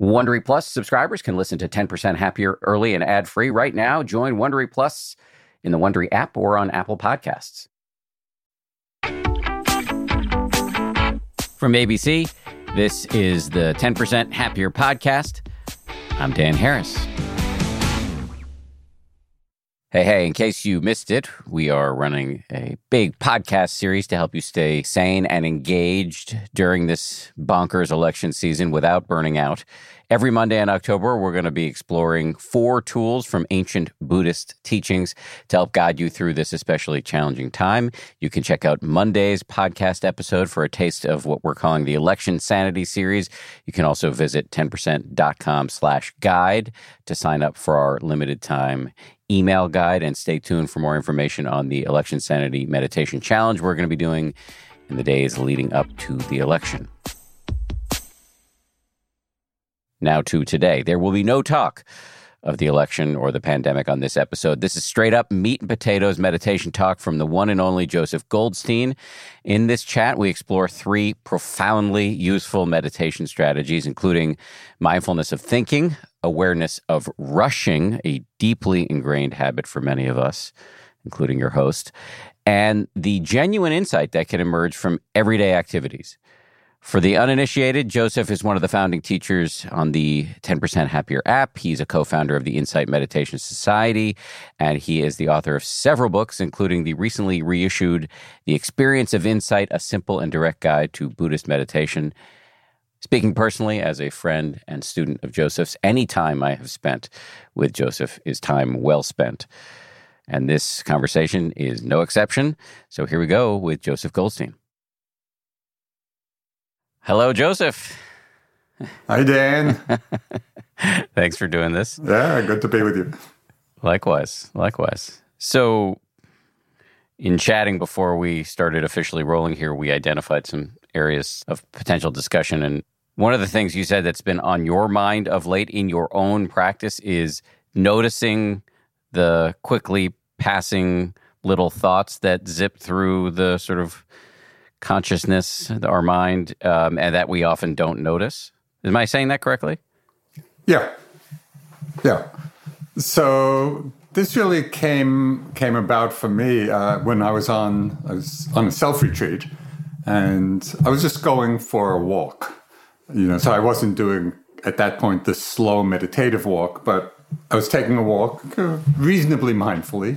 Wondery Plus subscribers can listen to 10% Happier early and ad-free right now. Join Wondery Plus in the Wondery app or on Apple Podcasts. From ABC, this is the 10% Happier podcast. I'm Dan Harris. Hey, in case you missed it, we are running a big podcast series to help you stay sane and engaged during this bonkers election season without burning out. Every Monday in October, we're going to be exploring 4 tools from ancient Buddhist teachings to help guide you through this especially challenging time. You can check out Monday's podcast episode for a taste of what we're calling the Election Sanity series. You can also visit 10%.com/guide to sign up for our limited time email guide, and stay tuned for more information on the Election Sanity Meditation Challenge we're going to be doing in the days leading up to the election. Now to today. There will be no talk of the election or the pandemic on this episode. This is straight up meat and potatoes meditation talk from the one and only Joseph Goldstein. In this chat, we explore 3 profoundly useful meditation strategies, including mindfulness of thinking, awareness of rushing, a deeply ingrained habit for many of us, including your host, and the genuine insight that can emerge from everyday activities. For the uninitiated, Joseph is one of the founding teachers on the 10% Happier app. He's a co-founder of the Insight Meditation Society, and he is the author of several books, including the recently reissued The Experience of Insight, A Simple and Direct Guide to Buddhist Meditation. Speaking personally as a friend and student of Joseph's, any time I have spent with Joseph is time well spent. And this conversation is no exception. So here we go with Joseph Goldstein. Hello, Joseph. Hi, Dan. Thanks for doing this. Yeah, good to be with you. Likewise. So, in chatting before we started officially rolling here, we identified some areas of potential discussion. And one of the things you said that's been on your mind of late in your own practice is noticing the quickly passing little thoughts that zip through the sort of consciousness, our mind, and that we often don't notice. Am I saying that correctly? Yeah. So this really came about for me when I was on a self-retreat, and I was just going for a walk. So I wasn't doing, at that point, the slow meditative walk, but I was taking a walk reasonably mindfully.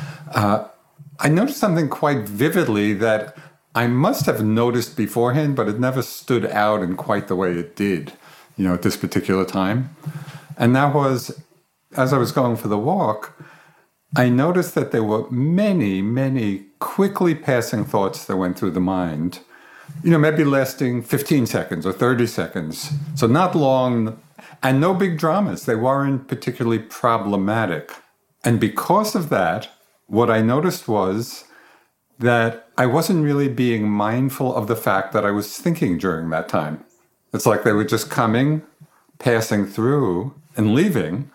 I noticed something quite vividly that I must have noticed beforehand, but it never stood out in quite the way it did, at this particular time. And that was, as I was going for the walk, I noticed that there were many, many quickly passing thoughts that went through the mind, maybe lasting 15 seconds or 30 seconds. So not long, and no big dramas. They weren't particularly problematic. And because of that, what I noticed was that I wasn't really being mindful of the fact that I was thinking during that time. It's like they were just coming, passing through, and leaving.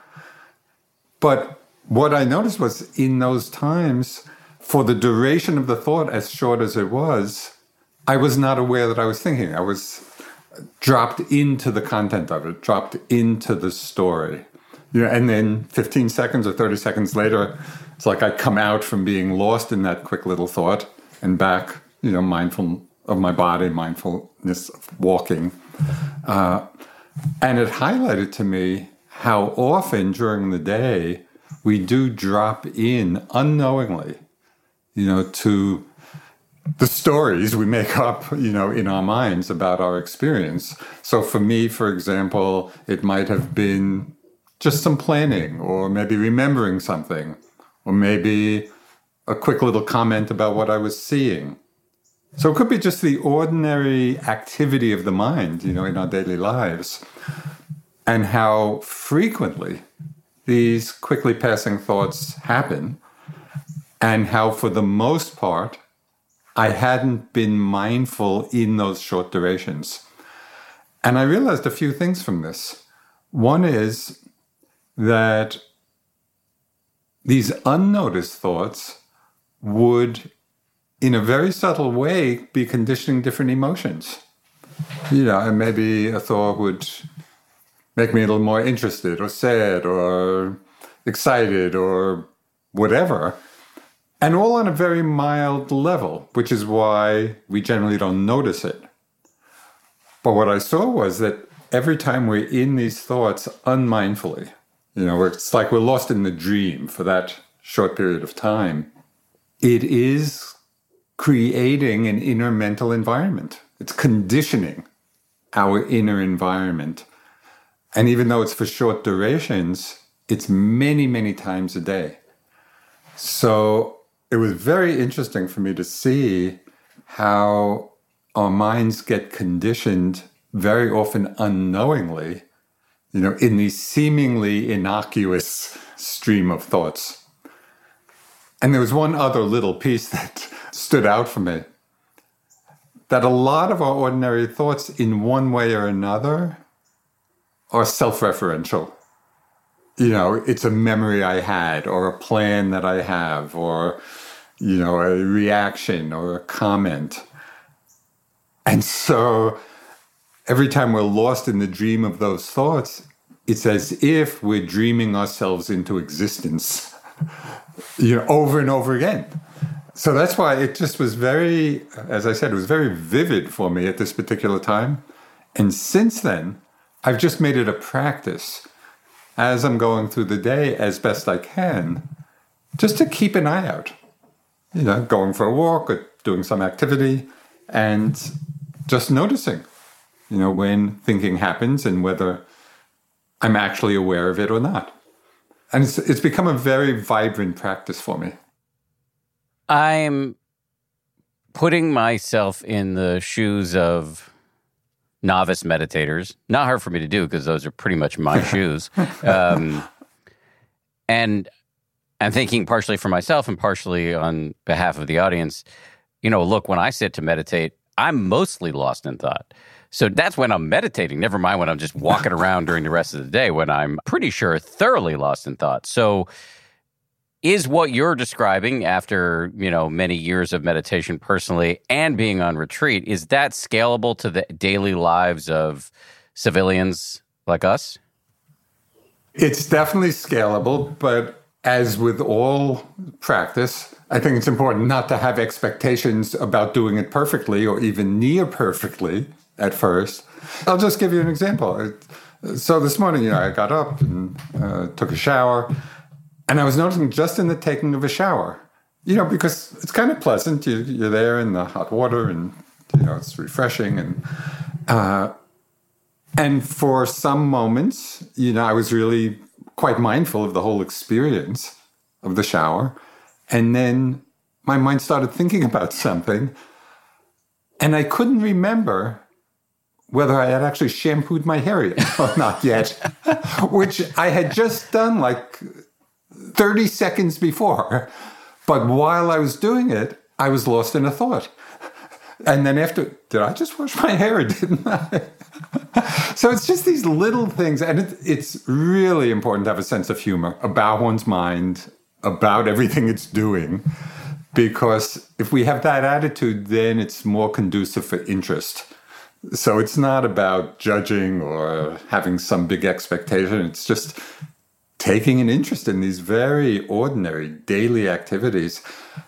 But what I noticed was in those times, for the duration of the thought, as short as it was, I was not aware that I was thinking. I was dropped into the content of it, dropped into the story. And then 15 seconds or 30 seconds later, it's like I come out from being lost in that quick little thought and back, mindful of my body, mindfulness of walking. And it highlighted to me how often during the day we do drop in unknowingly, to the stories we make up, in our minds about our experience. So for me, for example, it might have been just some planning, or maybe remembering something, or maybe a quick little comment about what I was seeing. So it could be just the ordinary activity of the mind, in our daily lives, and how frequently these quickly passing thoughts happen, and how for the most part, I hadn't been mindful in those short durations. And I realized a few things from this. One is that these unnoticed thoughts would, in a very subtle way, be conditioning different emotions. And maybe a thought would make me a little more interested or sad or excited or whatever. And all on a very mild level, which is why we generally don't notice it. But what I saw was that every time we're in these thoughts unmindfully, it's like we're lost in the dream for that short period of time, it is creating an inner mental environment. It's conditioning our inner environment. And even though it's for short durations, it's many, many times a day. So it was very interesting for me to see how our minds get conditioned very often unknowingly, in these seemingly innocuous stream of thoughts. And there was one other little piece that stood out for me, that a lot of our ordinary thoughts in one way or another are self-referential. It's a memory I had or a plan that I have or, a reaction or a comment. And so every time we're lost in the dream of those thoughts, it's as if we're dreaming ourselves into existence, over and over again. So that's why it just was very, as I said, it was very vivid for me at this particular time. And since then, I've just made it a practice as I'm going through the day as best I can, just to keep an eye out, going for a walk or doing some activity and just noticing, when thinking happens and whether I'm actually aware of it or not. And it's become a very vibrant practice for me. I'm putting myself in the shoes of novice meditators. Not hard for me to do because those are pretty much my shoes. And I'm thinking partially for myself and partially on behalf of the audience, look, when I sit to meditate, I'm mostly lost in thought. So that's when I'm meditating, never mind when I'm just walking around during the rest of the day when I'm pretty sure thoroughly lost in thought. So is what you're describing after, many years of meditation personally and being on retreat, is that scalable to the daily lives of civilians like us? It's definitely scalable, but as with all practice, I think it's important not to have expectations about doing it perfectly or even near perfectly at first. I'll just give you an example. So this morning, I got up and took a shower. And I was noticing just in the taking of a shower, because it's kind of pleasant. You're there in the hot water and, it's refreshing. And for some moments, I was really quite mindful of the whole experience of the shower. And then my mind started thinking about something. And I couldn't remember whether I had actually shampooed my hair yet or not yet, which I had just done like 30 seconds before. But while I was doing it, I was lost in a thought. And then after, did I just wash my hair or didn't I? So it's just these little things. And it's really important to have a sense of humor about one's mind, about everything it's doing. Because if we have that attitude, then it's more conducive for interest. So it's not about judging or having some big expectation. It's just taking an interest in these very ordinary daily activities.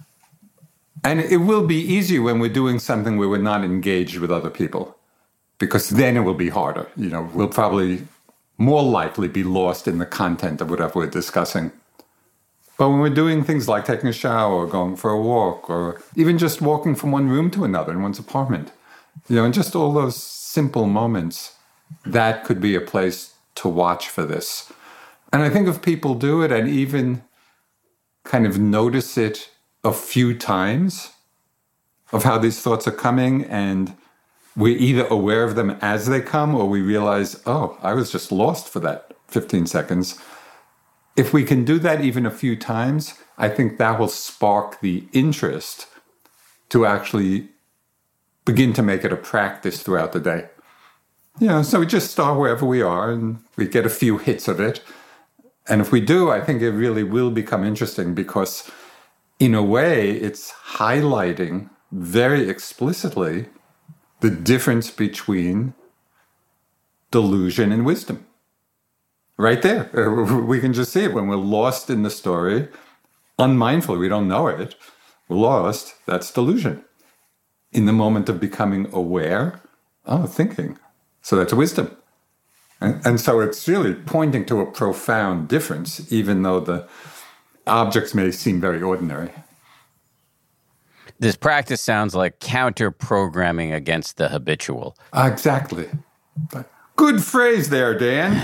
And it will be easier when we're doing something where we're not engaged with other people, because then it will be harder. We'll probably more likely be lost in the content of whatever we're discussing. But when we're doing things like taking a shower or going for a walk or even just walking from one room to another in one's apartment, and just all those simple moments, that could be a place to watch for this. And I think if people do it and even kind of notice it a few times of how these thoughts are coming, and we're either aware of them as they come or we realize, oh, I was just lost for that 15 seconds. If we can do that even a few times, I think that will spark the interest to actually begin to make it a practice throughout the day. So we just start wherever we are and we get a few hits of it. And if we do, I think it really will become interesting because in a way, it's highlighting very explicitly the difference between delusion and wisdom. right there. We can just see it when we're lost in the story, unmindfully, we don't know it. We're lost. That's delusion. In the moment of becoming aware, thinking. So that's wisdom. And so it's really pointing to a profound difference, even though the objects may seem very ordinary. This practice sounds like counter-programming against the habitual. Exactly. Good phrase there, Dan.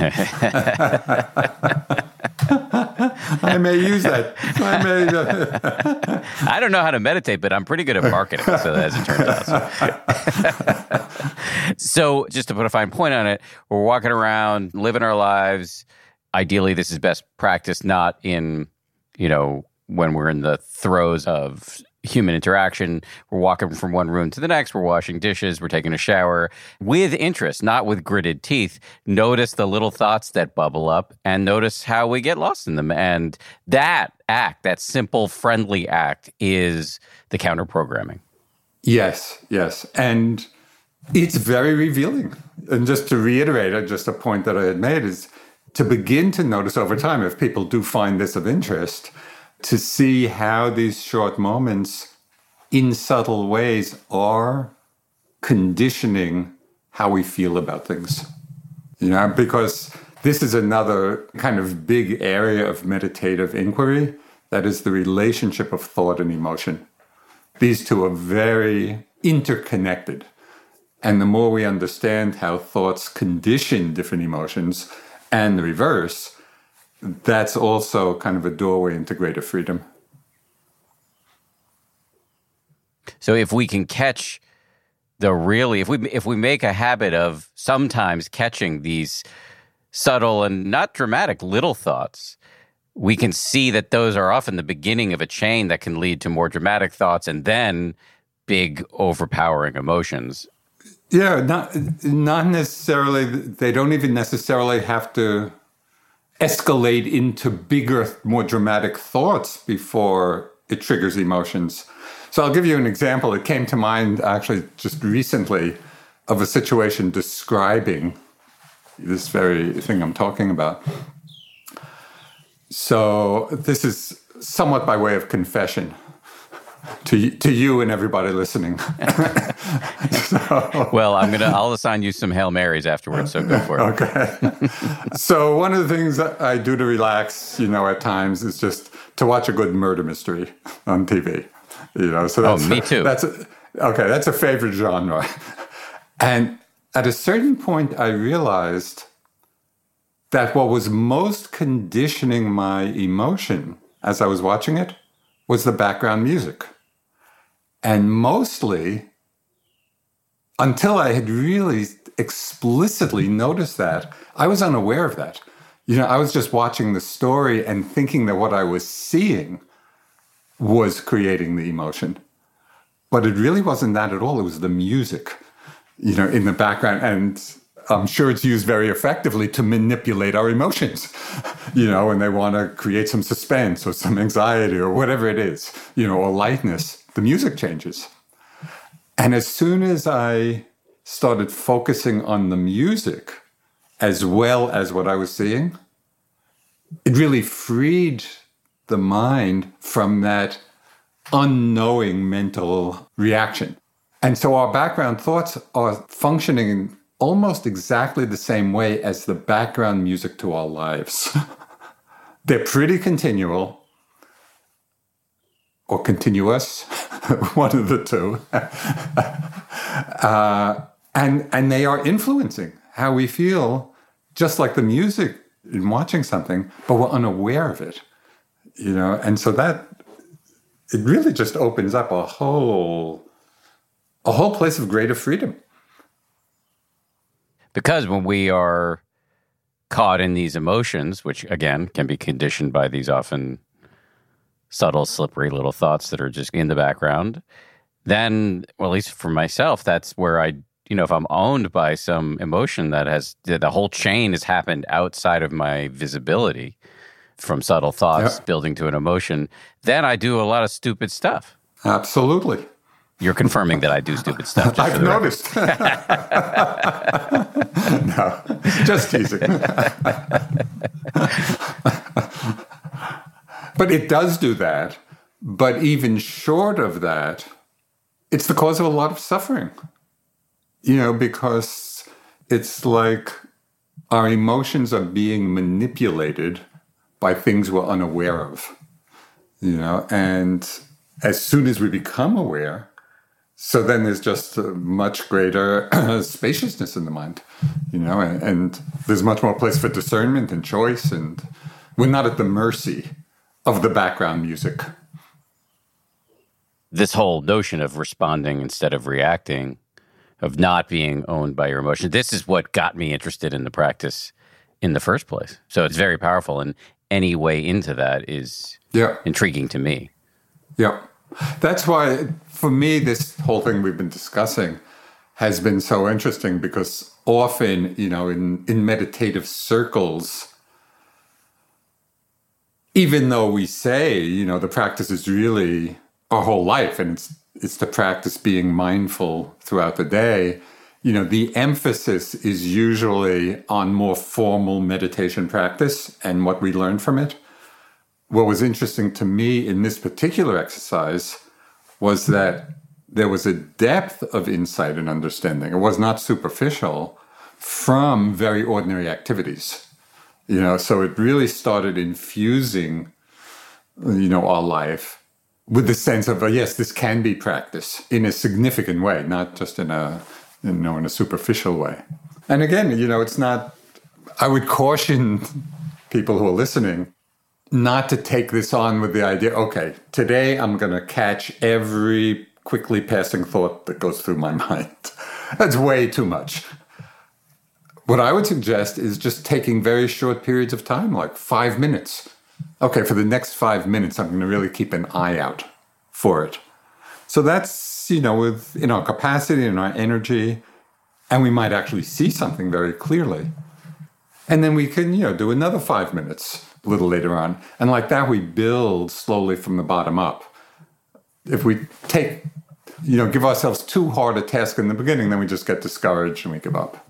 I may use that. I don't know how to meditate, but I'm pretty good at marketing, so as it turns out. So just to put a fine point on it, we're walking around, living our lives. Ideally, this is best practice, not in, when we're in the throes of human interaction. We're walking from one room to the next. We're washing dishes. We're taking a shower with interest, not with gritted teeth. Notice the little thoughts that bubble up and notice how we get lost in them. And that act, that simple, friendly act, is the counter-programming. Yes. And it's very revealing. And just to reiterate, just a point that I had made is to begin to notice over time, if people do find this of interest, to see how these short moments in subtle ways are conditioning how we feel about things. Because this is another kind of big area of meditative inquiry, that is the relationship of thought and emotion. These two are very interconnected. And the more we understand how thoughts condition different emotions and the reverse, that's also kind of a doorway into greater freedom. So if we can catch if we make a habit of sometimes catching these subtle and not dramatic little thoughts, we can see that those are often the beginning of a chain that can lead to more dramatic thoughts and then big overpowering emotions. Yeah, not necessarily. They don't even necessarily have to escalate into bigger, more dramatic thoughts before it triggers emotions. So I'll give you an example. It came to mind actually just recently of a situation describing this very thing I'm talking about. So this is somewhat by way of confession to you and everybody listening. Well, I'll assign you some Hail Marys afterwards, so go for it. Okay. So one of the things that I do to relax, at times is just to watch a good murder mystery on TV. So that's, me too. That's a favorite genre. And at a certain point, I realized that what was most conditioning my emotion as I was watching it was the background music. And mostly, until I had really explicitly noticed that, I was unaware of that. I was just watching the story and thinking that what I was seeing was creating the emotion. But it really wasn't that at all. It was the music, in the background. And I'm sure it's used very effectively to manipulate our emotions, when they want to create some suspense or some anxiety or whatever it is, or lightness. The music changes. And as soon as I started focusing on the music as well as what I was seeing, it really freed the mind from that unknowing mental reaction. And so our background thoughts are functioning in almost exactly the same way as the background music to our lives. They're pretty continual or continuous, one of the two. And they are influencing how we feel, just like the music in watching something, but we're unaware of it. And so that it really just opens up a whole place of greater freedom. Because when we are caught in these emotions, which again can be conditioned by these often subtle, slippery little thoughts that are just in the background, then, well, at least for myself, that's where if I'm owned by some emotion that the whole chain has happened outside of my visibility, from subtle thoughts building to an emotion, then I do a lot of stupid stuff. Absolutely. You're confirming that I do stupid stuff. I've noticed. No, just teasing. But it does do that. But even short of that, it's the cause of a lot of suffering. Because it's like our emotions are being manipulated by things we're unaware of. And as soon as we become aware, so then there's just a much greater spaciousness in the mind, and there's much more place for discernment and choice, and we're not at the mercy of the background music. This whole notion of responding instead of reacting, of not being owned by your emotions, this is what got me interested in the practice in the first place. So it's very powerful, and any way into that is intriguing to me. Yeah. That's why, for me, this whole thing we've been discussing has been so interesting, because often, in meditative circles, even though we say, the practice is really our whole life, and it's the practice being mindful throughout the day, the emphasis is usually on more formal meditation practice and what we learn from it. What was interesting to me in this particular exercise was that there was a depth of insight and understanding. It was not superficial from very ordinary activities. So it really started infusing, our life with the sense of, yes, this can be practice in a significant way, not just in a superficial way. And again, it's not, I would caution people who are listening not to take this on with the idea, okay, today I'm going to catch every quickly passing thought that goes through my mind. That's way too much. What I would suggest is just taking very short periods of time, like 5 minutes. Okay, for the next 5 minutes, I'm going to really keep an eye out for it. So that's, within our capacity and our energy, and we might actually see something very clearly. And then we can, do another 5 minutes a little later on. And like that, we build slowly from the bottom up. If we take, give ourselves too hard a task in the beginning, then we just get discouraged and we give up.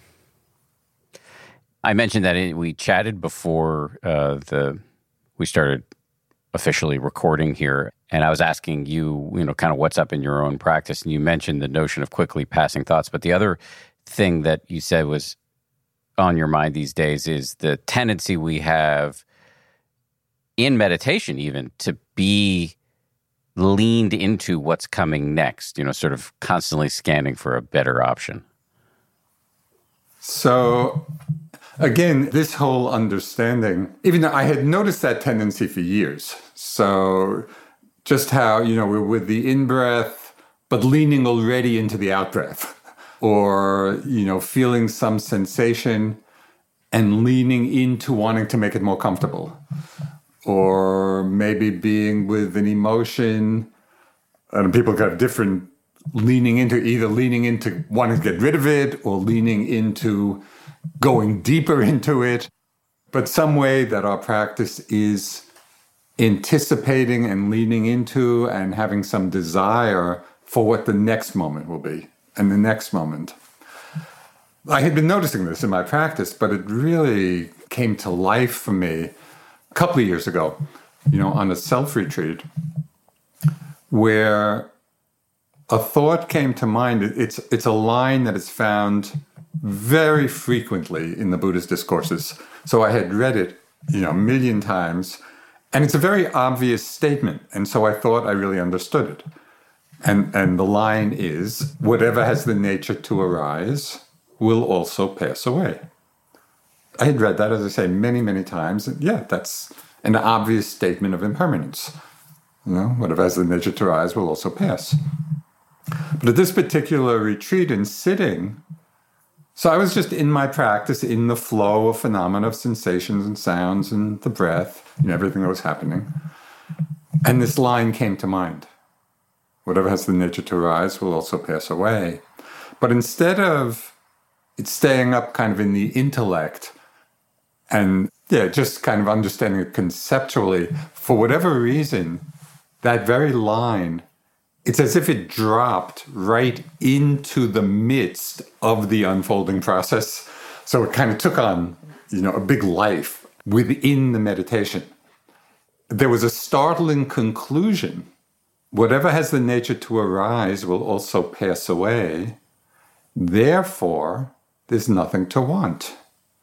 I mentioned that we chatted before we started officially recording here, and I was asking you, kind of what's up in your own practice, and you mentioned the notion of quickly passing thoughts. But the other thing that you said was on your mind these days is the tendency we have in meditation even to be leaned into what's coming next, sort of constantly scanning for a better option. So again, this whole understanding, even though I had noticed that tendency for years. So just how, we're with the in-breath, but leaning already into the out-breath. Or, feeling some sensation and leaning into wanting to make it more comfortable. Or maybe being with an emotion, and people got different either leaning into wanting to get rid of it or leaning into going deeper into it. But some way that our practice is anticipating and leaning into and having some desire for what the next moment will be. And the next moment. I had been noticing this in my practice, but it really came to life for me a couple of years ago, on a self-retreat, where a thought came to mind. It's a line that is found very frequently in the Buddhist discourses. So I had read it, a million times, and it's a very obvious statement. And so I thought I really understood it. And the line is, whatever has the nature to arise will also pass away. I had read that, as I say, many, many times. And that's an obvious statement of impermanence. Whatever has the nature to arise will also pass. But at this particular retreat and sitting, so I was just in my practice, in the flow of phenomena of sensations and sounds and the breath and everything that was happening. And this line came to mind. Whatever has the nature to arise will also pass away. But instead of it staying up kind of in the intellect and just kind of understanding it conceptually, for whatever reason, that very line it's as if it dropped right into the midst of the unfolding process. So it kind of took on, a big life within the meditation. There was a startling conclusion. Whatever has the nature to arise will also pass away. Therefore, there's nothing to want.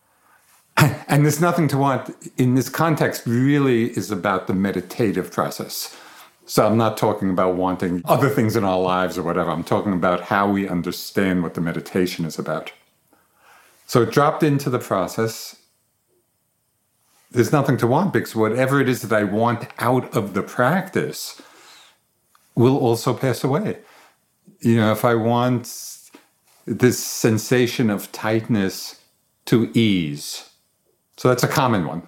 And there's nothing to want in this context really is about the meditative process. So I'm not talking about wanting other things in our lives or whatever. I'm talking about how we understand what the meditation is about. So it dropped into the process. There's nothing to want because whatever it is that I want out of the practice will also pass away. If I want this sensation of tightness to ease, so that's a common one.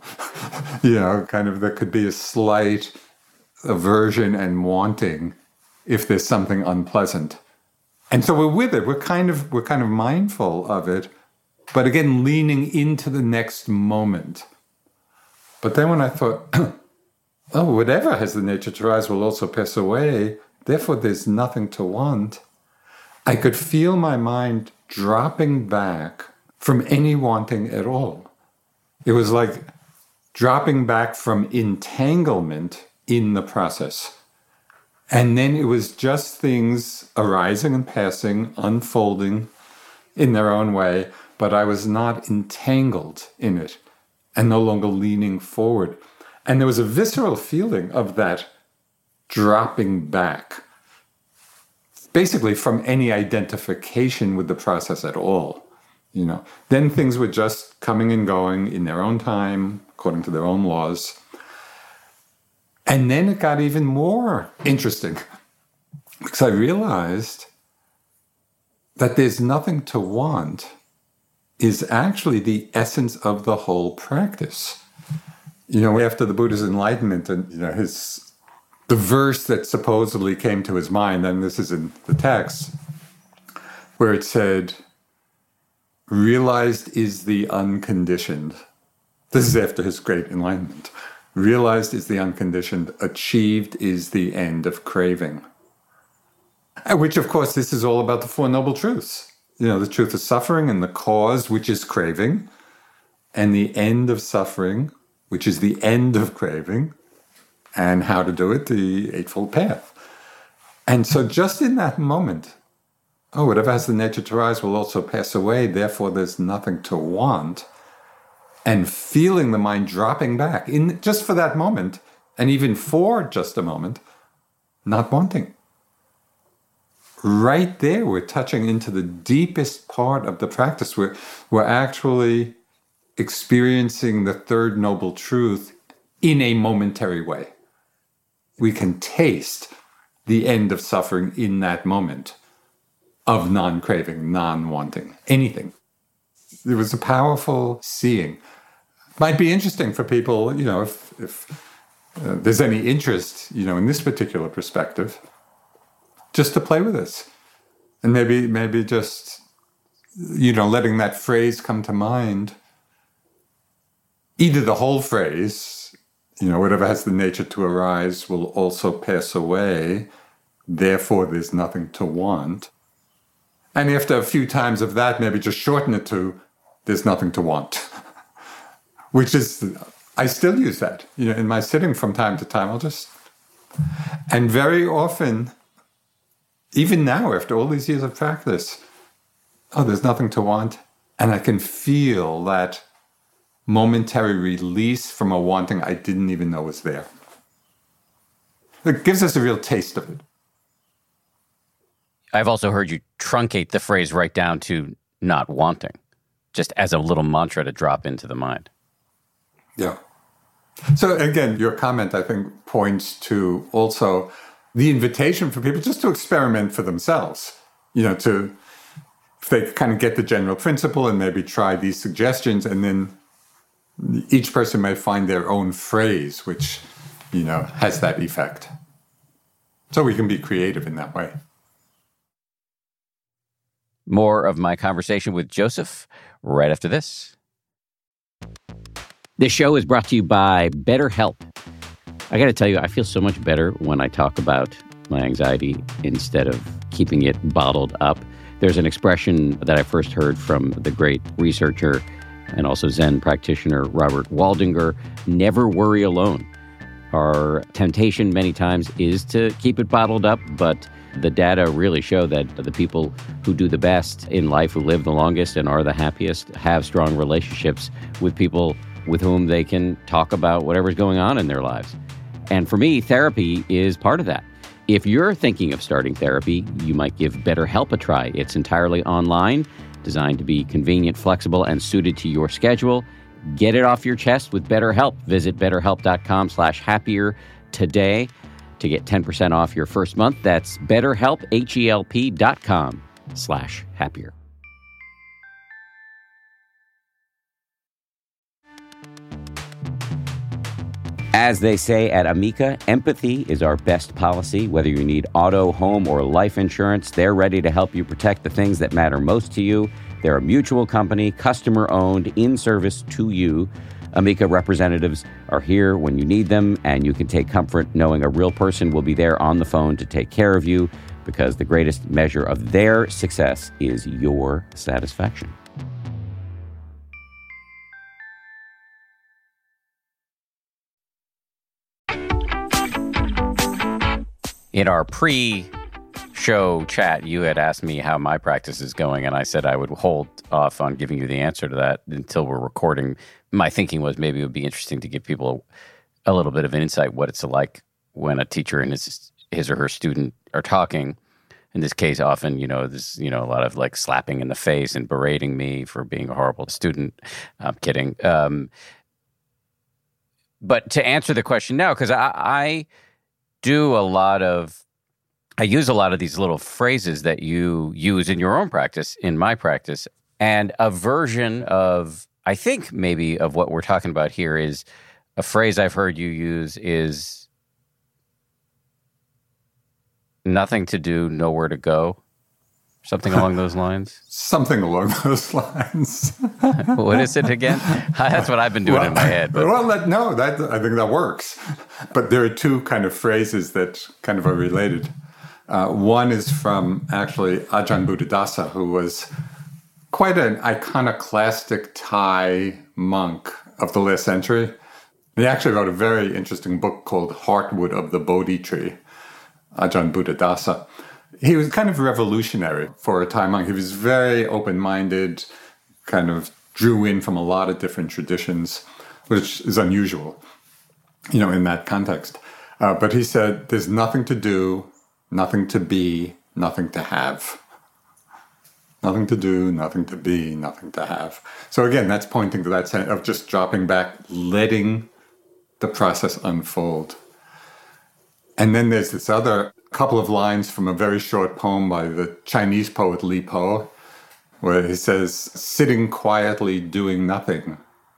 There could be a slight aversion and wanting if there's something unpleasant. And so we're with it. We're kind of mindful of it, but again, leaning into the next moment. But then when I thought, whatever has the nature to rise will also pass away, therefore there's nothing to want, I could feel my mind dropping back from any wanting at all. It was like dropping back from entanglement in the process. And then it was just things arising and passing, unfolding in their own way, but I was not entangled in it and no longer leaning forward. And there was a visceral feeling of that dropping back, basically from any identification with the process at all. Then things were just coming and going in their own time, according to their own laws. And then it got even more interesting because I realized that there's nothing to want is actually the essence of the whole practice. After the Buddha's enlightenment and, the verse that supposedly came to his mind, and this is in the text, where it said, realized is the unconditioned. This is after his great enlightenment. Realized is the unconditioned, achieved is the end of craving. Which, of course, this is all about the Four Noble Truths. The truth of suffering and the cause, which is craving, and the end of suffering, which is the end of craving, and how to do it, the Eightfold Path. And so just in that moment, whatever has the nature to rise will also pass away, therefore there's nothing to want, and feeling the mind dropping back, in just for that moment, and even for just a moment, not wanting. Right there, we're touching into the deepest part of the practice. We're actually experiencing the Third Noble Truth in a momentary way. We can taste the end of suffering in that moment of non-craving, non-wanting, anything. It was a powerful seeing. Might be interesting for people, if there's any interest, in this particular perspective, just to play with this. And maybe just, letting that phrase come to mind. Either the whole phrase, whatever has the nature to arise will also pass away, therefore there's nothing to want. And after a few times of that, maybe just shorten it to, there's nothing to want. Which is, I still use that. In my sitting from time to time, and very often, even now, after all these years of practice, there's nothing to want. And I can feel that momentary release from a wanting I didn't even know was there. It gives us a real taste of it. I've also heard you truncate the phrase right down to not wanting, just as a little mantra to drop into the mind. Yeah. So again, your comment, I think, points to also the invitation for people just to experiment for themselves, if they kind of get the general principle and maybe try these suggestions, and then each person may find their own phrase, which, has that effect. So we can be creative in that way. More of my conversation with Joseph right after this. This show is brought to you by BetterHelp. I got to tell you, I feel so much better when I talk about my anxiety instead of keeping it bottled up. There's an expression that I first heard from the great researcher and also Zen practitioner Robert Waldinger: never worry alone. Our temptation many times is to keep it bottled up, but the data really show that the people who do the best in life, who live the longest and are the happiest, have strong relationships with people with whom they can talk about whatever's going on in their lives. And for me, therapy is part of that. If you're thinking of starting therapy, you might give BetterHelp a try. It's entirely online, designed to be convenient, flexible, and suited to your schedule. Get it off your chest with BetterHelp. Visit BetterHelp.com/happier today to get 10% off your first month. That's BetterHelp, HELP.com/happier. As they say at Amica, empathy is our best policy. Whether you need auto, home, or life insurance, they're ready to help you protect the things that matter most to you. They're a mutual company, customer-owned, in service to you. Amica representatives are here when you need them, and you can take comfort knowing a real person will be there on the phone to take care of you, because the greatest measure of their success is your satisfaction. In our pre-show chat, you had asked me how my practice is going, and I said I would hold off on giving you the answer to that until we're recording. My thinking was maybe it would be interesting to give people a little bit of an insight what it's like when a teacher and his or her student are talking. In this case, often, there's, a lot of like slapping in the face and berating me for being a horrible student. I'm kidding. But to answer the question now, because I use a lot of these little phrases that you use in your own practice, in my practice, and a version of, I think maybe of what we're talking about here is a phrase I've heard you use is nothing to do, nowhere to go. Something along those lines? Something along those lines. What is it again? That's what I've been doing in my head. But. I think that works. But there are two kind of phrases that kind of are related. One is from actually Ajahn Buddhadasa, who was quite an iconoclastic Thai monk of the last century. He actually wrote a very interesting book called Heartwood of the Bodhi Tree, Ajahn Buddhadasa. He was kind of revolutionary for a Thai monk. He was very open-minded, kind of drew in from a lot of different traditions, which is unusual, in that context. But he said, there's nothing to do, nothing to be, nothing to have. Nothing to do, nothing to be, nothing to have. So again, that's pointing to that sense of just dropping back, letting the process unfold. And then there's this other couple of lines from a very short poem by the Chinese poet Li Po, where he says, sitting quietly doing nothing.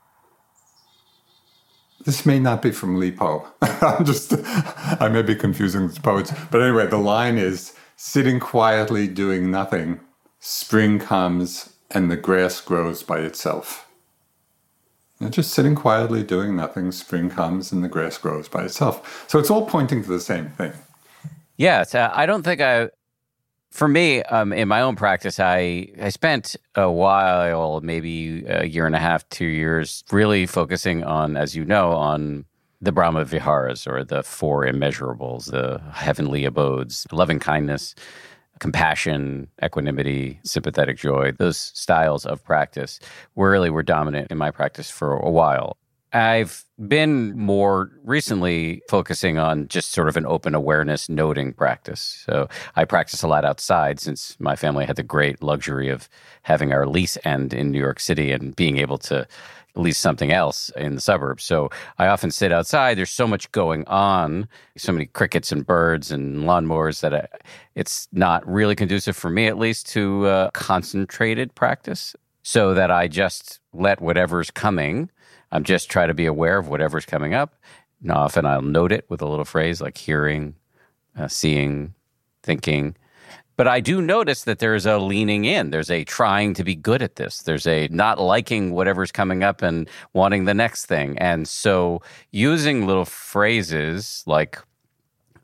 This may not be from Li Po. I may be confusing the poets. But anyway, the line is, sitting quietly doing nothing, spring comes and the grass grows by itself. Just sitting quietly doing nothing, spring comes and the grass grows by itself. So it's all pointing to the same thing. Yeah, I don't think for me, in my own practice, I spent a while, maybe a year and a half, 2 years, really focusing on, as you know, on the Brahma Viharas, or the four immeasurables, the heavenly abodes, loving kindness, compassion, equanimity, sympathetic joy. Those styles of practice were dominant in my practice for a while. I've been more recently focusing on just sort of an open awareness noting practice. So I practice a lot outside, since my family had the great luxury of having our lease end in New York City and being able to lease something else in the suburbs. So I often sit outside. There's so much going on, so many crickets and birds and lawnmowers that it's not really conducive for me, at least, to concentrated practice, so that I just let whatever's coming. I'm just trying to be aware of whatever's coming up. And often I'll note it with a little phrase like hearing, seeing, thinking. But I do notice that there's a leaning in. There's a trying to be good at this. There's a not liking whatever's coming up and wanting the next thing. And so using little phrases like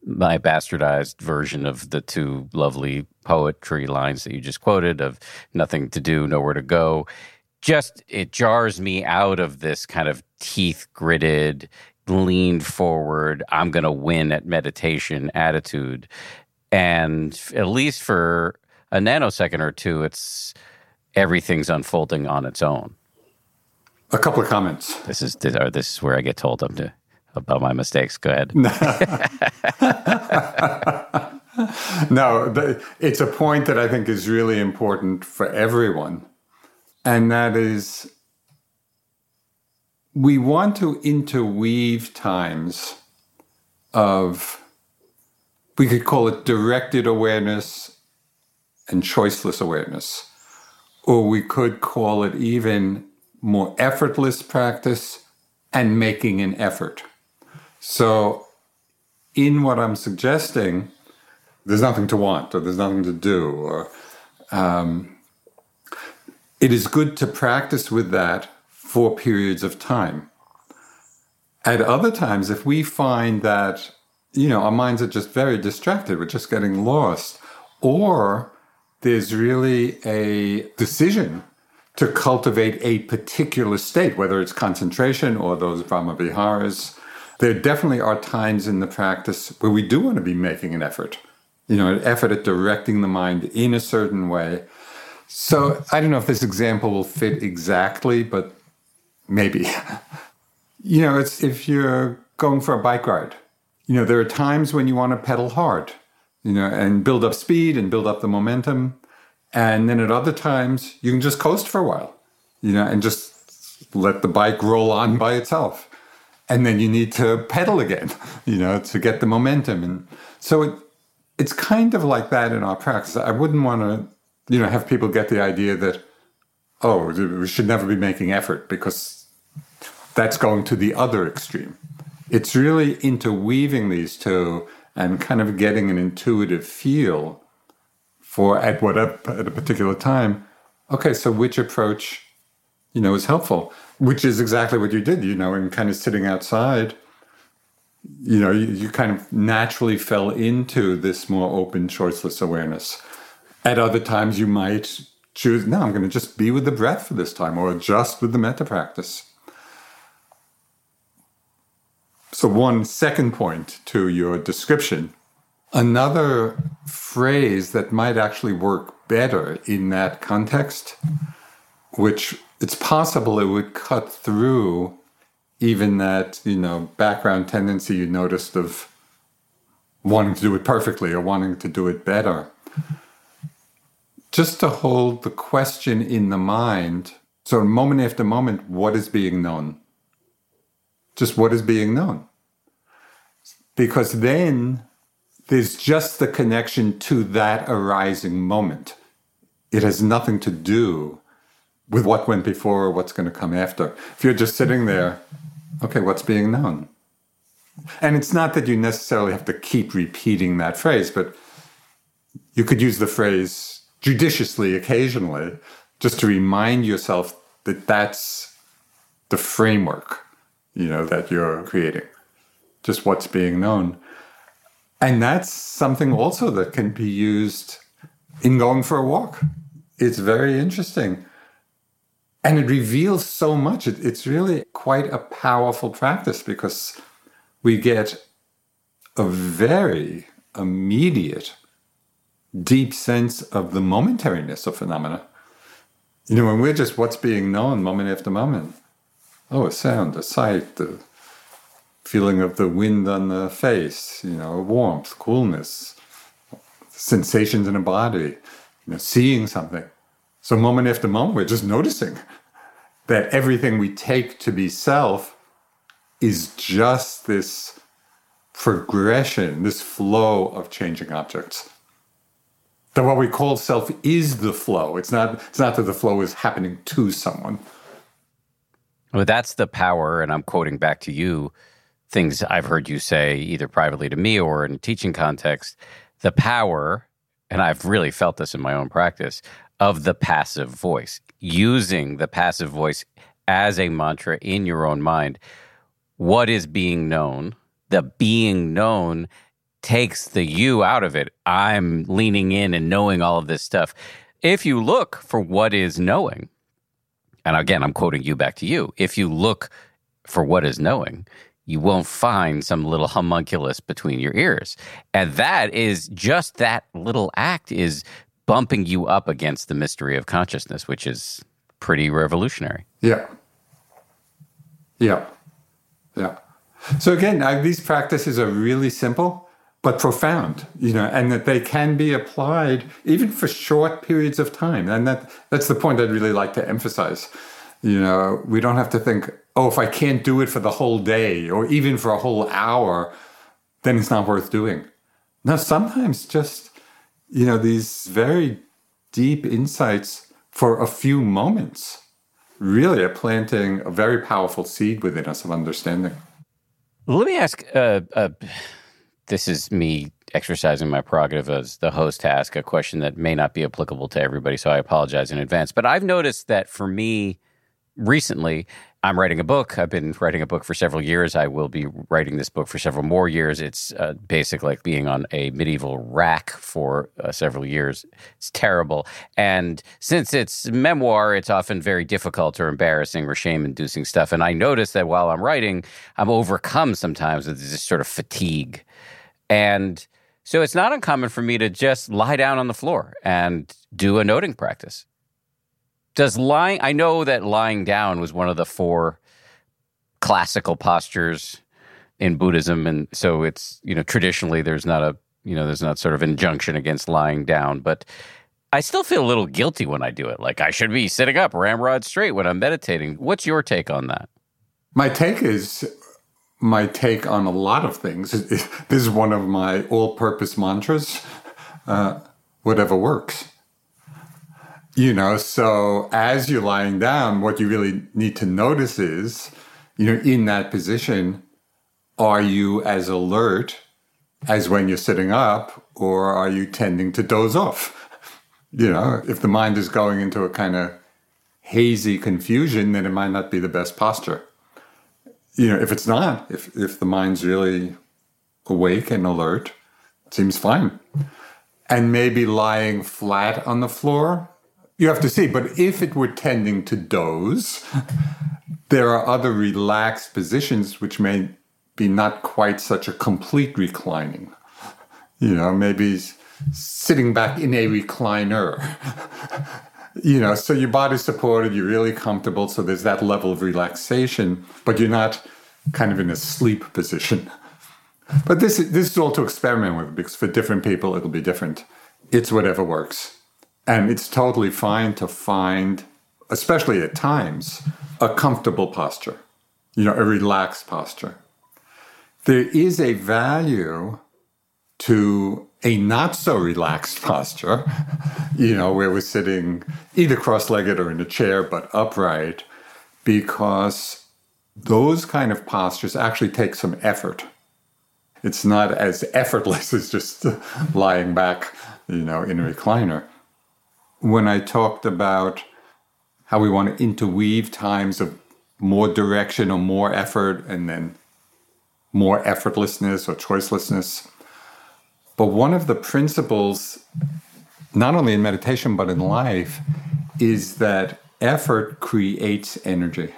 my bastardized version of the two lovely poetry lines that you just quoted of nothing to do, nowhere to go. Just, it jars me out of this kind of teeth gritted, leaned forward, I'm going to win at meditation attitude. And at least for a nanosecond or two, everything's unfolding on its own. A couple of comments. This is where I get told about my mistakes. Go ahead. No, it's a point that I think is really important for everyone. And that is, we want to interweave times of, we could call it directed awareness and choiceless awareness. Or we could call it even more effortless practice and making an effort. So in what I'm suggesting, there's nothing to want or there's nothing to do. Or it is good to practice with that for periods of time. At other times, if we find that, our minds are just very distracted, we're just getting lost, or there's really a decision to cultivate a particular state, whether it's concentration or those Brahma-viharas, there definitely are times in the practice where we do want to be making an effort, an effort at directing the mind in a certain way. So I don't know if this example will fit exactly, but maybe. It's if you're going for a bike ride, there are times when you want to pedal hard, and build up speed and build up the momentum. And then at other times, you can just coast for a while, and just let the bike roll on by itself. And then you need to pedal again, to get the momentum. And so it's kind of like that in our practice. I wouldn't want to, have people get the idea that, we should never be making effort because that's going to the other extreme. It's really interweaving these two and kind of getting an intuitive feel for at a particular time. Okay, so which approach, is helpful, which is exactly what you did, in kind of sitting outside. You kind of naturally fell into this more open, choiceless awareness. At other times, you might choose, no, I'm going to just be with the breath for this time, or just with the metta practice. So one second point to your description, another phrase that might actually work better in that context, which it's possible it would cut through even that, background tendency you noticed of wanting to do it perfectly or wanting to do it better. Just to hold the question in the mind, so moment after moment, what is being known? Just what is being known? Because then there's just the connection to that arising moment. It has nothing to do with what went before or what's going to come after. If you're just sitting there, okay, what's being known? And it's not that you necessarily have to keep repeating that phrase, but you could use the phrase judiciously occasionally just to remind yourself that that's the framework, that you're creating. Just what's being known. And that's something also that can be used in going for a walk. It's very interesting. And it reveals so much. It's really quite a powerful practice because we get a very immediate, deep sense of the momentariness of phenomena. When we're just what's being known moment after moment. A sound, a sight, the feeling of the wind on the face, warmth, coolness, sensations in a body, seeing something. So moment after moment, we're just noticing that everything we take to be self is just this progression, this flow of changing objects. That what we call self is the flow. It's not that the flow is happening to someone. Well, that's the power, and I'm quoting back to you, things I've heard you say either privately to me or in a teaching context, the power, and I've really felt this in my own practice, of the passive voice, using the passive voice as a mantra in your own mind. What is being known? The being known takes the you out of it. I'm leaning in and knowing all of this stuff. If you look for what is knowing, and again, I'm quoting you back to you, if you look for what is knowing, you won't find some little homunculus between your ears. And that is just that little act is bumping you up against the mystery of consciousness, which is pretty revolutionary. Yeah. So again, these practices are really simple, but profound, and that they can be applied even for short periods of time. And that's the point I'd really like to emphasize. We don't have to think, if I can't do it for the whole day or even for a whole hour, then it's not worth doing. No, sometimes just, these very deep insights for a few moments really are planting a very powerful seed within us of understanding. Let me ask, this is me exercising my prerogative as the host to ask a question that may not be applicable to everybody, so I apologize in advance. But I've noticed that for me, recently, I'm writing a book. I've been writing a book for several years. I will be writing this book for several more years. It's basically like being on a medieval rack for several years. It's terrible. And since it's memoir, it's often very difficult or embarrassing or shame-inducing stuff. And I notice that while I'm writing, I'm overcome sometimes with this sort of fatigue. And so it's not uncommon for me to just lie down on the floor and do a noting practice. I know that lying down was one of the 4 classical postures in Buddhism. And so it's, traditionally there's not sort of injunction against lying down, but I still feel a little guilty when I do it. Like I should be sitting up ramrod straight when I'm meditating. What's your take on that? My take on a lot of things. This is one of my all-purpose mantras, whatever works. So as you're lying down, what you really need to notice is, in that position, are you as alert as when you're sitting up, or are you tending to doze off? If the mind is going into a kind of hazy confusion, then it might not be the best posture. If it's not, if the mind's really awake and alert, it seems fine. And maybe lying flat on the floor, you have to see, but if it were tending to doze, there are other relaxed positions which may be not quite such a complete reclining. Maybe sitting back in a recliner. So your body's supported, you're really comfortable, so there's that level of relaxation, but you're not kind of in a sleep position. But this is all to experiment with, because for different people it'll be different. It's whatever works. And it's totally fine to find, especially at times, a comfortable posture, a relaxed posture. There is a value to a not so relaxed posture, where we're sitting either cross-legged or in a chair, but upright, because those kind of postures actually take some effort. It's not as effortless as just lying back, in a recliner. When I talked about how we want to interweave times of more direction or more effort and then more effortlessness or choicelessness. But one of the principles, not only in meditation but in life, is that effort creates energy.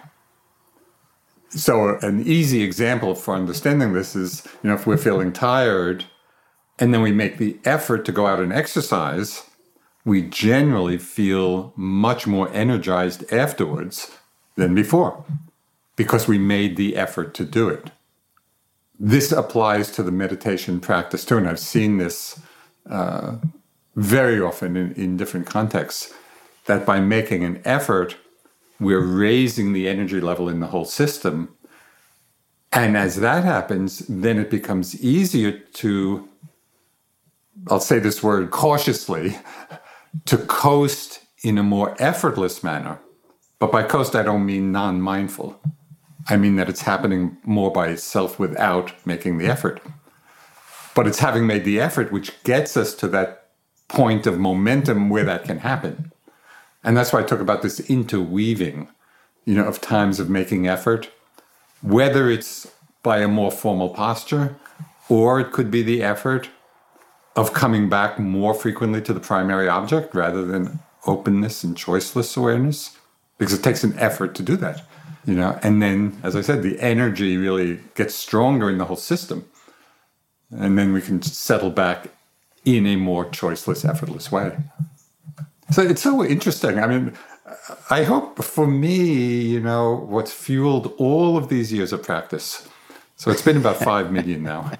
So an easy example for understanding this is, if we're feeling tired and then we make the effort to go out and exercise, we generally feel much more energized afterwards than before because we made the effort to do it. This applies to the meditation practice too, and I've seen this very often in different contexts, that by making an effort, we're raising the energy level in the whole system. And as that happens, then it becomes easier to, I'll say this word cautiously, to coast in a more effortless manner. But by coast, I don't mean non-mindful. I mean that it's happening more by itself without making the effort. But it's having made the effort which gets us to that point of momentum where that can happen. And that's why I talk about this interweaving, of times of making effort, whether it's by a more formal posture or it could be the effort of coming back more frequently to the primary object rather than openness and choiceless awareness, because it takes an effort to do that, and then, as I said, the energy really gets stronger in the whole system, and then we can settle back in a more choiceless, effortless way. So it's so interesting. I mean, I hope for me, what's fueled all of these years of practice, so it's been about 5 million now,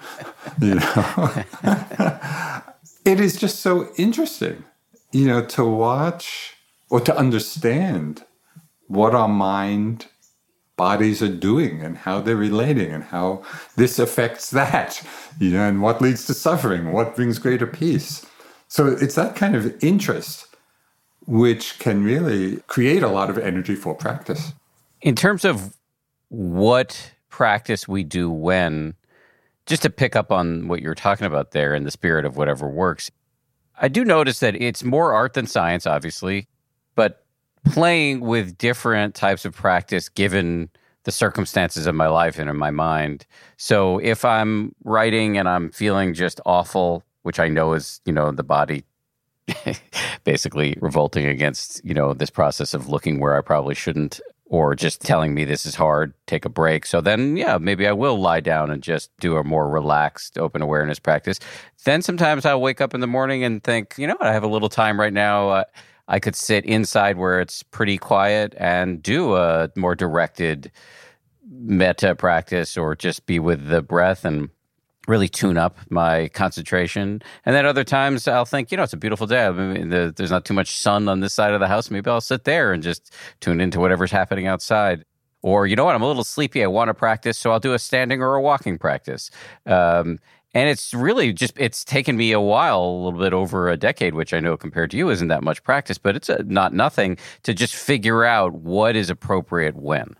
it is just so interesting, to watch or to understand what our mind bodies are doing and how they're relating and how this affects that, and what leads to suffering, what brings greater peace. So it's that kind of interest which can really create a lot of energy for practice. In terms of what practice we do when, just to pick up on what you're talking about there in the spirit of whatever works, I do notice that it's more art than science, obviously, but playing with different types of practice given the circumstances of my life and in my mind. So if I'm writing and I'm feeling just awful, which I know is, the body basically revolting against, this process of looking where I probably shouldn't, or just telling me this is hard, take a break. So then, maybe I will lie down and just do a more relaxed, open awareness practice. Then sometimes I'll wake up in the morning and think, I have a little time right now. I could sit inside where it's pretty quiet and do a more directed metta practice, or just be with the breath and really tune up my concentration. And then other times I'll think, it's a beautiful day. I mean, there's not too much sun on this side of the house. Maybe I'll sit there and just tune into whatever's happening outside. Or, I'm a little sleepy. I want to practice, so I'll do a standing or a walking practice. And it's really it's taken me a while, a little bit over a decade, which I know compared to you isn't that much practice, but it's not nothing to just figure out what is appropriate when.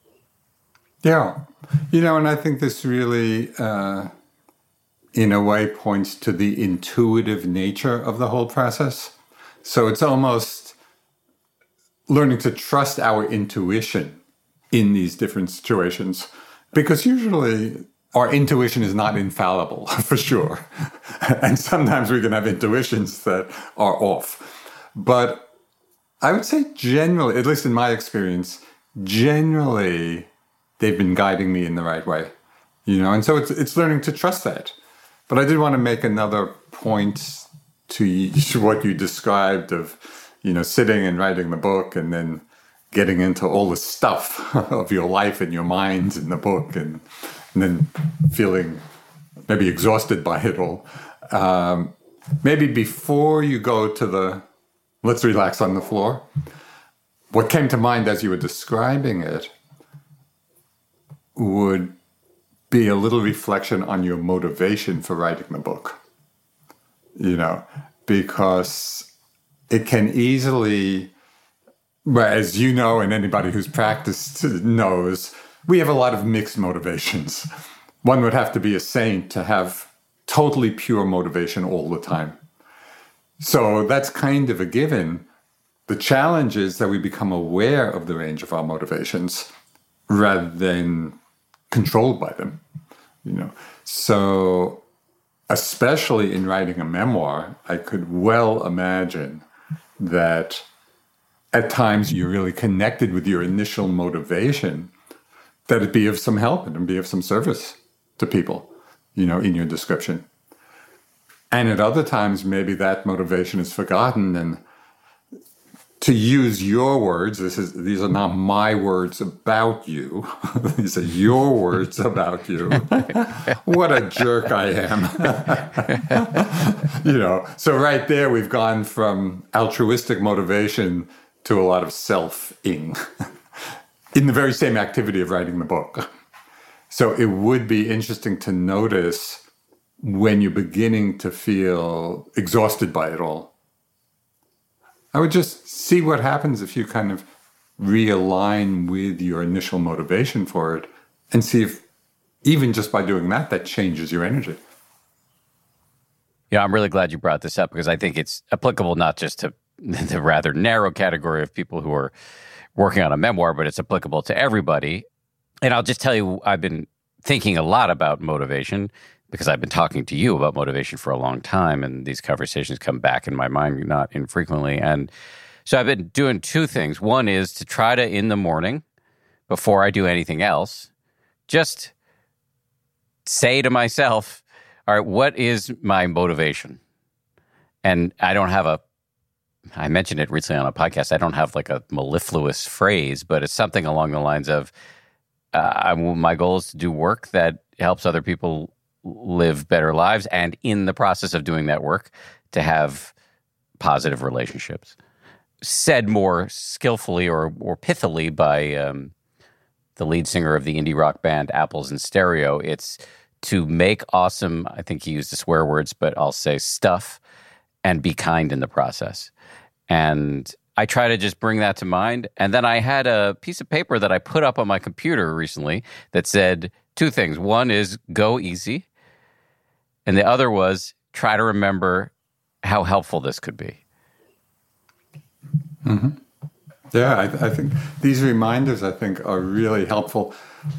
Yeah. And I think this really, in a way, points to the intuitive nature of the whole process. So it's almost learning to trust our intuition in these different situations, because usually our intuition is not infallible, for sure. And sometimes we can have intuitions that are off. But I would say generally, at least in my experience, generally, they've been guiding me in the right way, and so it's learning to trust that. But I did want to make another point to what you described of, sitting and writing the book and then getting into all the stuff of your life and your mind in the book, and then feeling maybe exhausted by it all. Maybe before you go to let's relax on the floor, what came to mind as you were describing it would be a little reflection on your motivation for writing the book, because it can easily, as you know, and anybody who's practiced knows, we have a lot of mixed motivations. One would have to be a saint to have totally pure motivation all the time. So that's kind of a given. The challenge is that we become aware of the range of our motivations rather than controlled by them, So especially in writing a memoir, I could well imagine that at times you're really connected with your initial motivation, that it'd be of some help and be of some service to people, in your description. And at other times, maybe that motivation is forgotten, and to use your words, these are not my words about you. These are your words about you. What a jerk I am. So right there, we've gone from altruistic motivation to a lot of self-ing in the very same activity of writing the book. So it would be interesting to notice when you're beginning to feel exhausted by it all. I would just see what happens if you kind of realign with your initial motivation for it, and see if even just by doing that changes your energy. I'm really glad you brought this up, because I think it's applicable not just to the rather narrow category of people who are working on a memoir, but it's applicable to everybody. And I'll just tell you, I've been thinking a lot about motivation because I've been talking to you about motivation for a long time, and these conversations come back in my mind not infrequently. And so I've been doing two things. One is to try to, in the morning, before I do anything else, just say to myself, all right, what is my motivation? And I don't have I mentioned it recently on a podcast, I don't have like a mellifluous phrase, but it's something along the lines of, my goal is to do work that helps other people live better lives, and in the process of doing that work, to have positive relationships. Said more skillfully or pithily by the lead singer of the indie rock band Apples in Stereo, it's to make awesome, I think he used the swear words, but I'll say stuff, and be kind in the process. And I try to just bring that to mind. And then I had a piece of paper that I put up on my computer recently that said two things. One is go easy. And the other was try to remember how helpful this could be. Mm-hmm. Yeah, I think these reminders, are really helpful.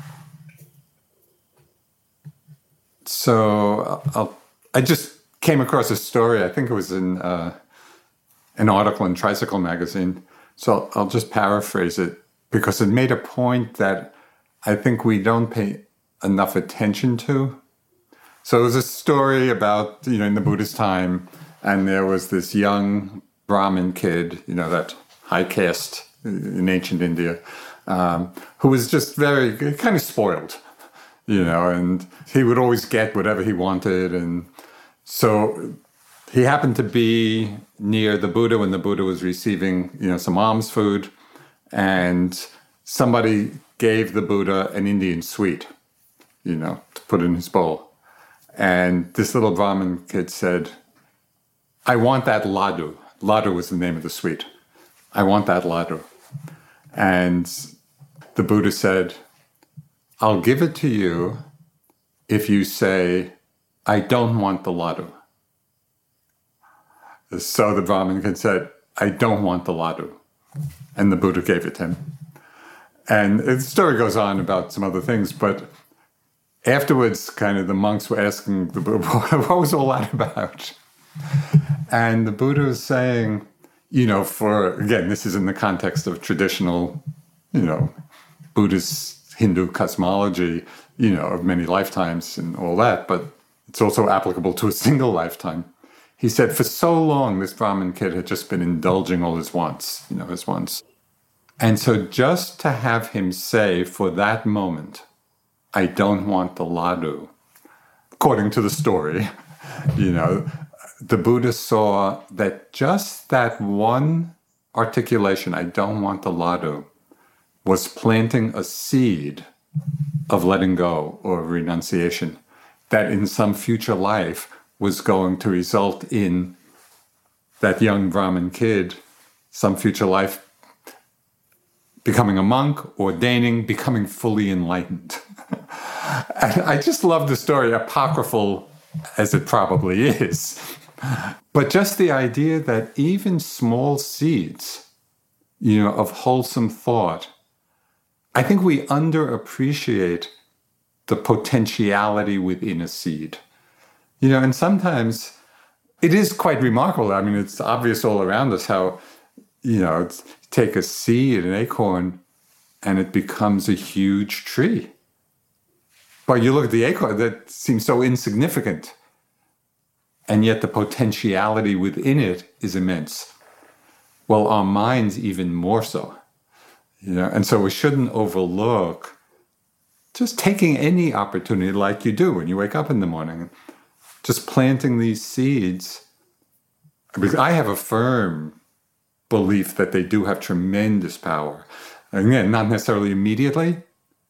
So I just came across a story. I think it was in an article in Tricycle magazine. So I'll just paraphrase it because it made a point that I think we don't pay enough attention to. So it was a story about, in the Buddha's time, and there was this young Brahmin kid, that high caste in ancient India, who was just very kind of spoiled, and he would always get whatever he wanted. And so he happened to be near the Buddha when the Buddha was receiving, some alms food, and somebody gave the Buddha an Indian sweet, to put in his bowl. And this little Brahmin kid said, I want that laddu. Laddu was the name of the sweet. I want that laddu. And the Buddha said, I'll give it to you if you say, I don't want the laddu. So the Brahmin kid said, I don't want the laddu. And the Buddha gave it to him. And the story goes on about some other things, but afterwards, kind of the monks were asking the Buddha, what was all that about? And the Buddha was saying, again, this is in the context of traditional, Buddhist Hindu cosmology, of many lifetimes and all that, but it's also applicable to a single lifetime. He said, for so long, this Brahmin kid had just been indulging all his wants, his wants. And so just to have him say for that moment, I don't want the laddu, according to the story, the Buddha saw that just that one articulation, I don't want the laddu, was planting a seed of letting go or renunciation that in some future life was going to result in that young Brahmin kid, some future life, becoming a monk, ordaining, becoming fully enlightened. And I just love the story, apocryphal as it probably is. But just the idea that even small seeds, of wholesome thought, I think we underappreciate the potentiality within a seed. And sometimes it is quite remarkable. I mean, it's obvious all around us how, take a seed, an acorn, and it becomes a huge tree. But you look at the acorn, that seems so insignificant. And yet the potentiality within it is immense. Well, our minds even more so. And so we shouldn't overlook just taking any opportunity like you do when you wake up in the morning, just planting these seeds. Because I have a firm belief that they do have tremendous power. Again, not necessarily immediately,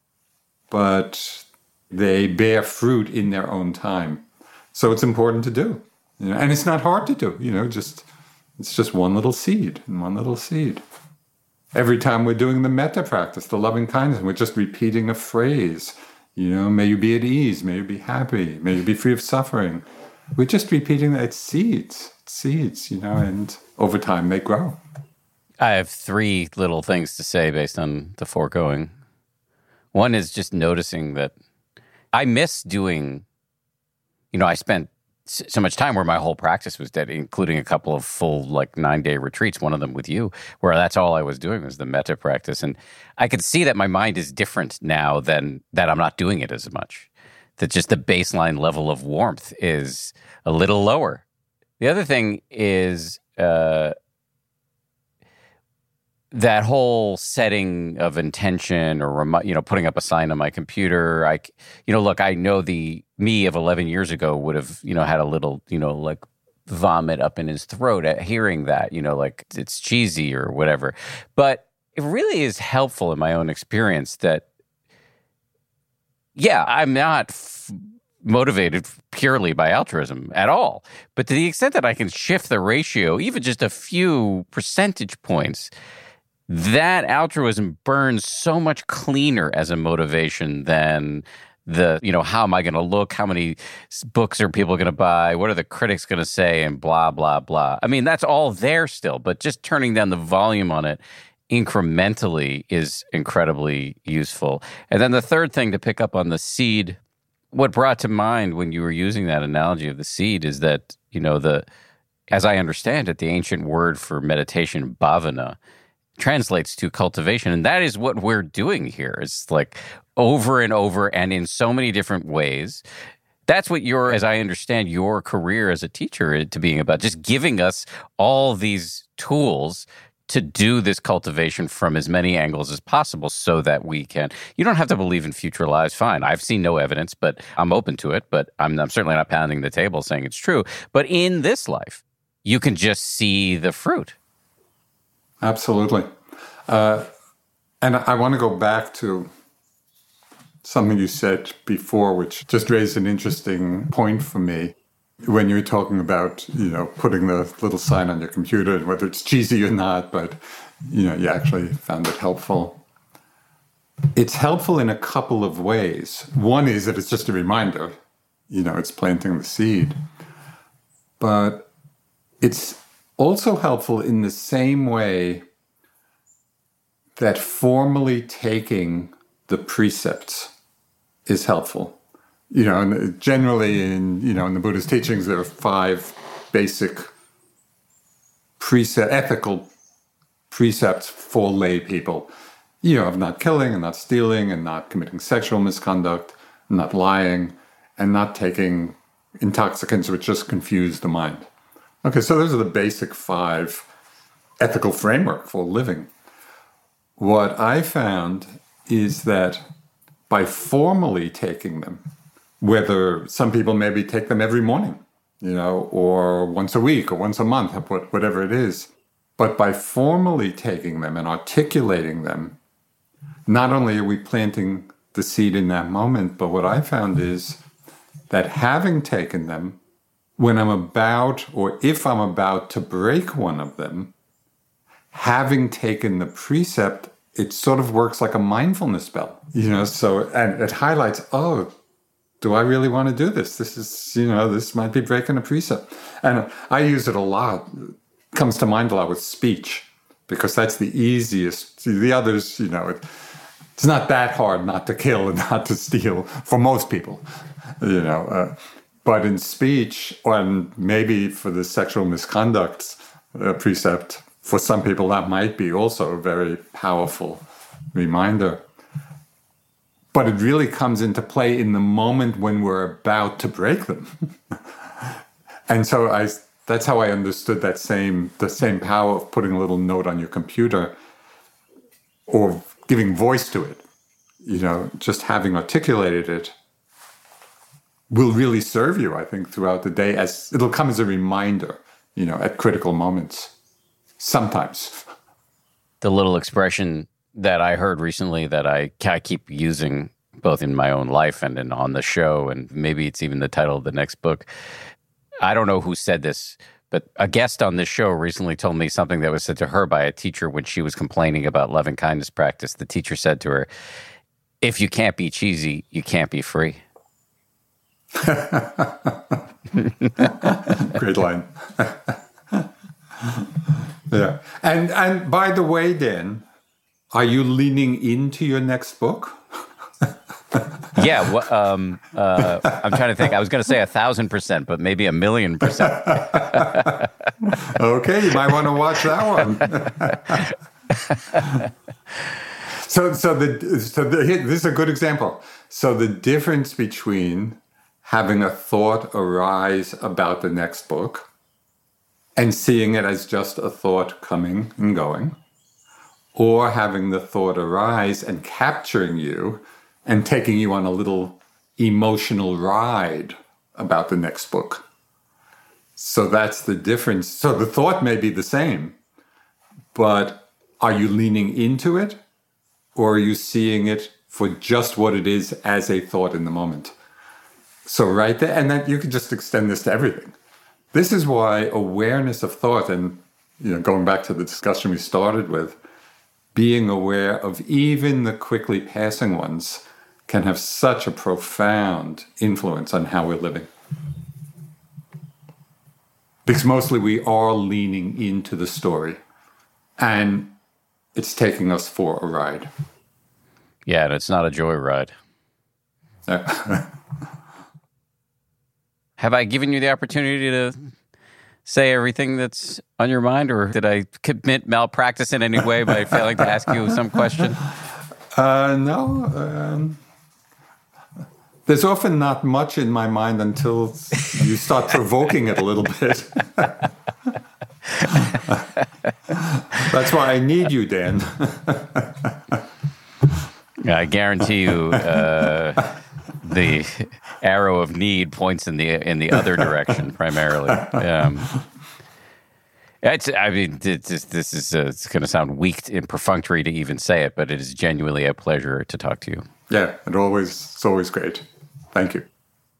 but they bear fruit in their own time. So it's important to do. And it's not hard to do, it's just one little seed and one little seed. Every time we're doing the metta practice, the loving kindness, we're just repeating a phrase, may you be at ease, may you be happy, may you be free of suffering. We're just repeating that. It's seeds, and over time they grow. I have three little things to say based on the foregoing. One is just noticing that I miss doing I spent so much time where my whole practice was dedicated, including a couple of full 9-day retreats, one of them with you, where that's all I was doing was the metta practice. And I could see that my mind is different now than that I'm not doing it as much, that just the baseline level of warmth is a little lower. The other thing is that whole setting of intention or, putting up a sign on my computer. Look, I know the me of 11 years ago would have, had a little, vomit up in his throat at hearing that, it's cheesy or whatever. But it really is helpful in my own experience that, I'm not motivated purely by altruism at all. But to the extent that I can shift the ratio, even just a few percentage points, that altruism burns so much cleaner as a motivation than the, how am I going to look? How many books are people going to buy? What are the critics going to say? And blah, blah, blah. I mean, that's all there still, but just turning down the volume on it incrementally is incredibly useful. And then the third thing, to pick up on the seed, what brought to mind when you were using that analogy of the seed is that, as I understand it, the ancient word for meditation, bhavana, translates to cultivation. And that is what we're doing here. It's over and over and in so many different ways. That's what as I understand your career as a teacher to being about, just giving us all these tools to do this cultivation from as many angles as possible so that we can, you don't have to believe in future lives, fine. I've seen no evidence, but I'm open to it, but I'm certainly not pounding the table saying it's true. But in this life, you can just see the fruit. Absolutely. And I want to go back to something you said before, which just raised an interesting point for me. When you were talking about, putting the little sign on your computer, and whether it's cheesy or not, but, you actually found it helpful. It's helpful in a couple of ways. One is that it's just a reminder, it's planting the seed. But it's also helpful in the same way that formally taking the precepts is helpful. And generally in the Buddha's teachings, there are 5 basic ethical precepts for lay people. Of not killing and not stealing and not committing sexual misconduct, not lying, and not taking intoxicants which just confuse the mind. Okay, so those are the basic 5 ethical framework for living. What I found is that by formally taking them, whether some people maybe take them every morning, or once a week or once a month, whatever it is, but by formally taking them and articulating them, not only are we planting the seed in that moment, but what I found is that having taken them, when I'm about, or if I'm about to break one of them, having taken the precept, it sort of works like a mindfulness bell, and it highlights, do I really want to do this? This is, this might be breaking a precept. And I use it a lot. It comes to mind a lot with speech, because that's the easiest. The others, it's not that hard not to kill and not to steal for most people, but in speech, and maybe for the sexual misconduct precept, for some people, that might be also a very powerful reminder. But it really comes into play in the moment when we're about to break them. And so that's how I understood the same power of putting a little note on your computer or giving voice to it. Just having articulated it will really serve you, I think, throughout the day, as it'll come as a reminder, at critical moments. Sometimes. The little expression that I heard recently that I keep using both in my own life and on the show, and maybe it's even the title of the next book. I don't know who said this, but a guest on this show recently told me something that was said to her by a teacher when she was complaining about loving kindness practice. The teacher said to her, "If you can't be cheesy, you can't be free." Great line. Yeah. And by the way, Dan, are you leaning into your next book? Yeah, I'm trying to think. I was going to say 1,000%, but maybe 1,000,000%. Okay, you might want to watch that one. This is a good example. So the difference between having a thought arise about the next book and seeing it as just a thought coming and going, or having the thought arise and capturing you and taking you on a little emotional ride about the next book. So that's the difference. So the thought may be the same, but are you leaning into it, or are you seeing it for just what it is as a thought in the moment? So right there, and then you can just extend this to everything. This is why awareness of thought, and going back to the discussion we started with, being aware of even the quickly passing ones can have such a profound influence on how we're living. Because mostly we are leaning into the story, and it's taking us for a ride. Yeah, and it's not a joyride. Have I given you the opportunity to say everything that's on your mind, or did I commit malpractice in any way by failing to ask you some question? No. There's often not much in my mind until you start provoking it a little bit. That's why I need you, Dan. I guarantee you the arrow of need points in the other direction primarily. It's going to sound weak and perfunctory to even say it, but it is genuinely a pleasure to talk to you. Yeah, it's always great. Thank you.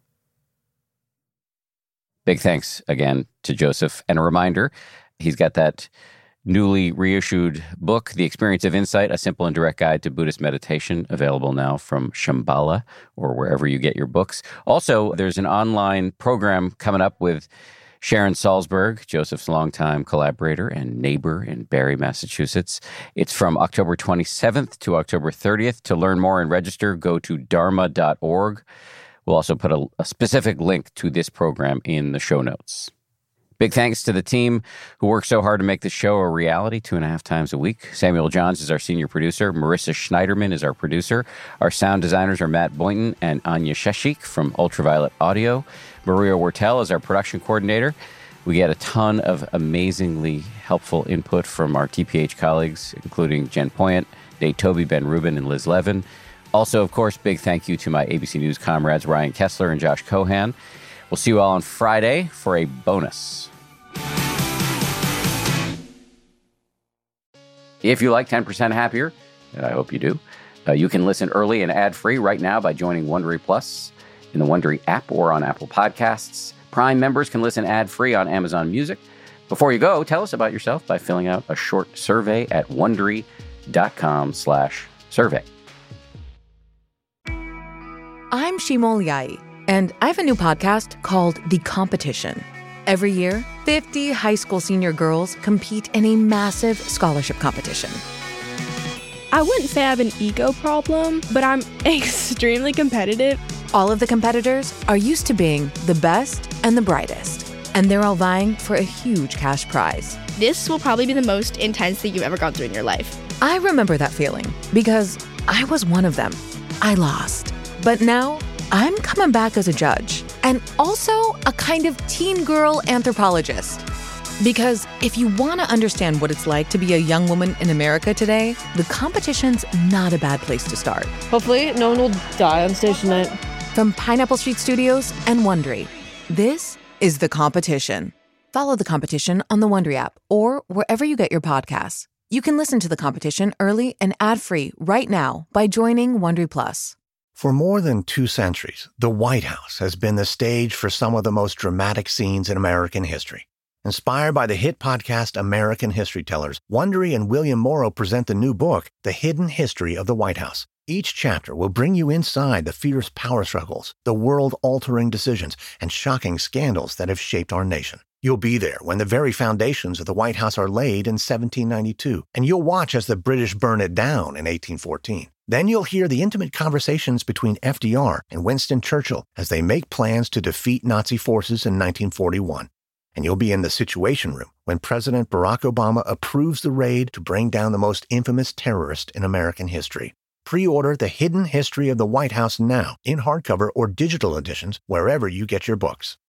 Big thanks again to Joseph. And a reminder, he's got that newly reissued book, The Experience of Insight, A Simple and Direct Guide to Buddhist Meditation, available now from Shambhala or wherever you get your books. Also, there's an online program coming up with Sharon Salzberg, Joseph's longtime collaborator and neighbor in Barre, Massachusetts. It's from October 27th to October 30th. To learn more and register, go to dharma.org. We'll also put a specific link to this program in the show notes. Big thanks to the team who worked so hard to make this show a reality 2.5 times a week. Samuel Johns is our senior producer. Marissa Schneiderman is our producer. Our sound designers are Matt Boynton and Anya Sheshik from Ultraviolet Audio. Maria Wortel is our production coordinator. We get a ton of amazingly helpful input from our TPH colleagues, including Jen Poyant, Dave Toby, Ben Rubin, and Liz Levin. Also, of course, big thank you to my ABC News comrades, Ryan Kessler and Josh Cohan. We'll see you all on Friday for a bonus. If you like 10% Happier, and I hope you do, you can listen early and ad-free right now by joining Wondery Plus in the Wondery app or on Apple Podcasts. Prime members can listen ad-free on Amazon Music. Before you go, tell us about yourself by filling out a short survey at Wondery.com/survey. I'm Shimol Yai, and I have a new podcast called The Competition. Every year, 50 high school senior girls compete in a massive scholarship competition. I wouldn't say I have an ego problem, but I'm extremely competitive. All of the competitors are used to being the best and the brightest, and they're all vying for a huge cash prize. This will probably be the most intense thing you've ever gone through in your life. I remember that feeling because I was one of them. I lost. But now, I'm coming back as a judge and also a kind of teen girl anthropologist. Because if you want to understand what it's like to be a young woman in America today, the competition's not a bad place to start. Hopefully, no one will die on stage tonight. From Pineapple Street Studios and Wondery, this is The Competition. Follow The Competition on the Wondery app or wherever you get your podcasts. You can listen to The Competition early and ad-free right now by joining Wondery Plus. For more than 2 centuries, the White House has been the stage for some of the most dramatic scenes in American history. Inspired by the hit podcast American History Tellers, Wondery and William Morrow present the new book, The Hidden History of the White House. Each chapter will bring you inside the fierce power struggles, the world-altering decisions, and shocking scandals that have shaped our nation. You'll be there when the very foundations of the White House are laid in 1792, and you'll watch as the British burn it down in 1814. Then you'll hear the intimate conversations between FDR and Winston Churchill as they make plans to defeat Nazi forces in 1941. And you'll be in the Situation Room when President Barack Obama approves the raid to bring down the most infamous terrorist in American history. Pre-order The Hidden History of the White House now in hardcover or digital editions wherever you get your books.